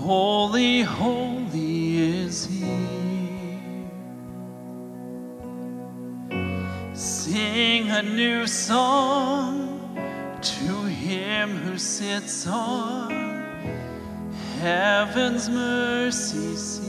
Holy, holy is He. Sing a new song to Him who sits on heaven's mercy seat.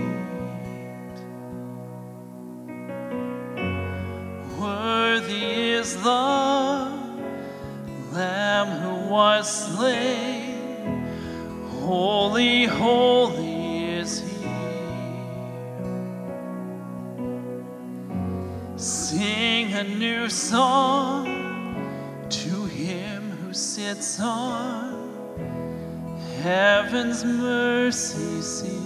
Worthy is the Lamb who was slain. Holy, holy is He. Sing a new song to Him who sits on heaven's mercy seat.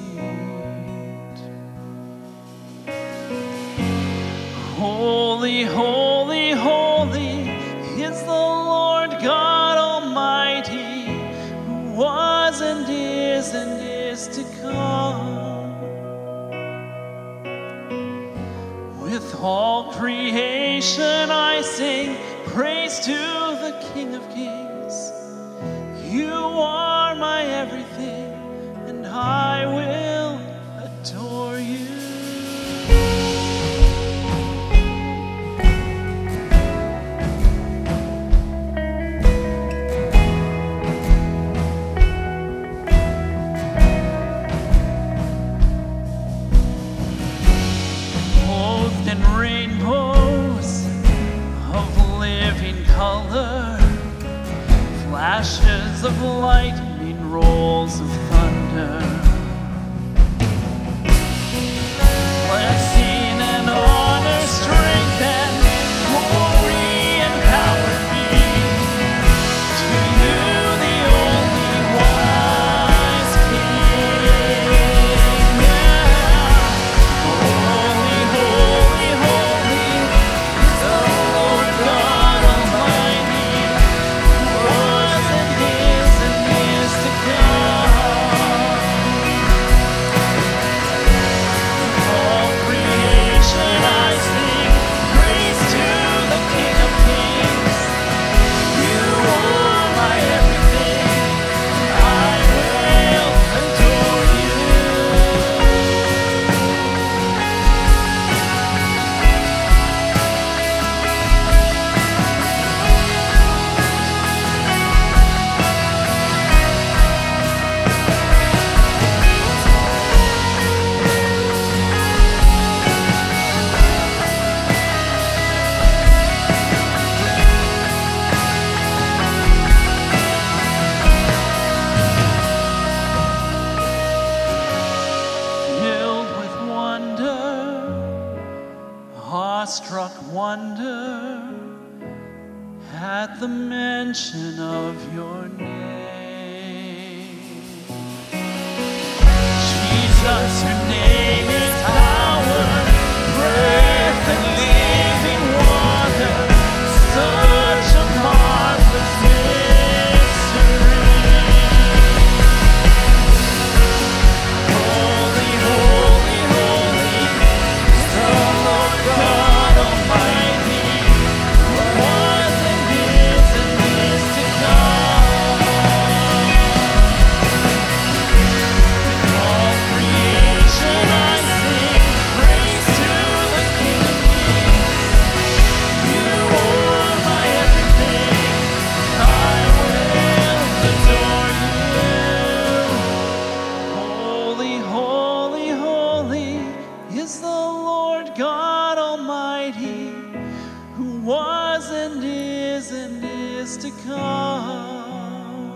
Holy, holy, holy is the Lord God Almighty, who was and is to come. With all creation I sing praise to the King of Kings. You are my everything, and I will adore you. Clothed in rainbows of living color, flashes of lightning, rolls of thunder. Blessing and honor, strength and glory and power be to you, the only wise King. Holy, holy, holy is the Lord God Almighty, who was and is to come. All creation I sing praise to the King of Kings. You are my everything, I will adore you. Filled with wonder, awestruck wonder at the mention of your name. Jesus, your name is power, breath and living water, such a marvelous mystery. Holy, holy, holy is the Lord God Almighty, who was and is to come. All creation I sing praise to the King of Kings. You are my everything, I will adore you. Holy, holy, holy is the Lord God Almighty, who was and is to come.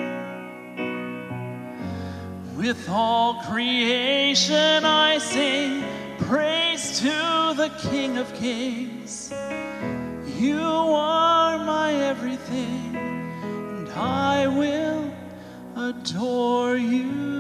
With all creation I sing praise to the King of Kings. You are my everything, and I will adore you.